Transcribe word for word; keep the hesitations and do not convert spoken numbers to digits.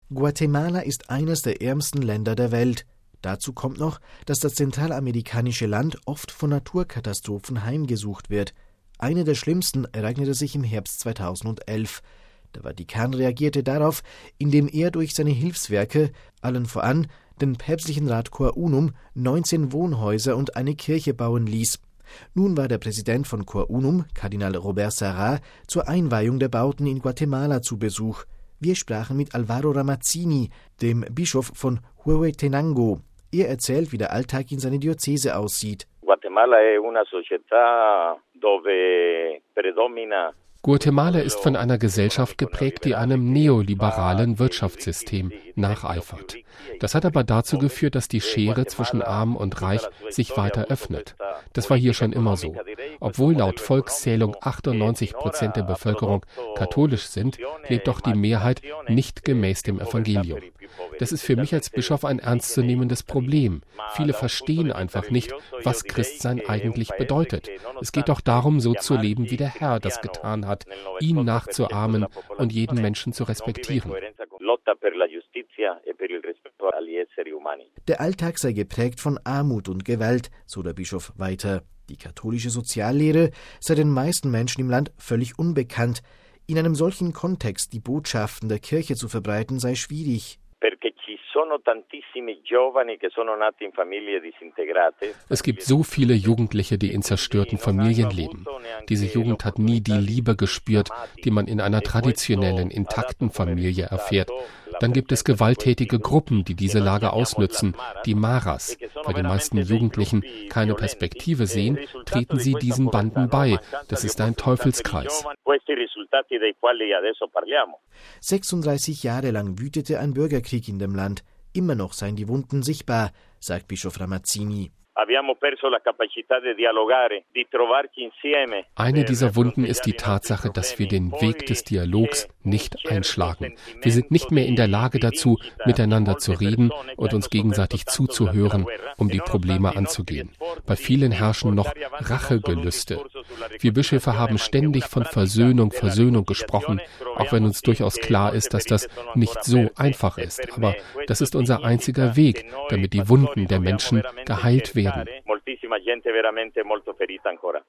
Guatemala ist eines der ärmsten Länder der Welt. Dazu kommt noch, dass das zentralamerikanische Land oft von Naturkatastrophen heimgesucht wird. Eine der schlimmsten ereignete sich im Herbst zweitausendelf. Der Vatikan reagierte darauf, indem er durch seine Hilfswerke, allen voran den päpstlichen Rat Cor Unum, neunzehn Wohnhäuser und eine Kirche bauen ließ. Nun war der Präsident von Cor Unum, Kardinal Robert Sarrat, zur Einweihung der Bauten in Guatemala zu Besuch. Wir sprachen mit Alvaro Ramazzini, dem Bischof von Huehuetenango. Er erzählt, wie der Alltag in seiner Diözese aussieht. Guatemala è una società dove predomina Guatemala ist von einer Gesellschaft geprägt, die einem neoliberalen Wirtschaftssystem nacheifert. Das hat aber dazu geführt, dass die Schere zwischen Arm und Reich sich weiter öffnet. Das war hier schon immer so. Obwohl laut Volkszählung achtundneunzig Prozent der Bevölkerung katholisch sind, lebt doch die Mehrheit nicht gemäß dem Evangelium. Das ist für mich als Bischof ein ernstzunehmendes Problem. Viele verstehen einfach nicht, was Christsein eigentlich bedeutet. Es geht doch darum, so zu leben, wie der Herr das getan hat, ihn nachzuahmen und jeden Menschen zu respektieren. Der Alltag sei geprägt von Armut und Gewalt, so der Bischof weiter. Die katholische Soziallehre sei den meisten Menschen im Land völlig unbekannt. In einem solchen Kontext die Botschaften der Kirche zu verbreiten, sei schwierig. Es gibt so viele Jugendliche, die in zerstörten Familien leben. Diese Jugend hat nie die Liebe gespürt, die man in einer traditionellen, intakten Familie erfährt. Dann gibt es gewalttätige Gruppen, die diese Lage ausnützen, die Maras. Weil die meisten Jugendlichen keine Perspektive sehen, treten sie diesen Banden bei. Das ist ein Teufelskreis. sechsunddreißig Jahre lang wütete ein Bürgerkrieg in dem Land. Immer noch seien die Wunden sichtbar, sagt Bischof Ramazzini. Eine dieser Wunden ist die Tatsache, dass wir den Weg des Dialogs nicht einschlagen. Wir sind nicht mehr in der Lage dazu, miteinander zu reden und uns gegenseitig zuzuhören, um die Probleme anzugehen. Bei vielen herrschen noch Rachegelüste. Wir Bischöfe haben ständig von Versöhnung, Versöhnung gesprochen, auch wenn uns durchaus klar ist, dass das nicht so einfach ist. Aber das ist unser einziger Weg, damit die Wunden der Menschen geheilt werden.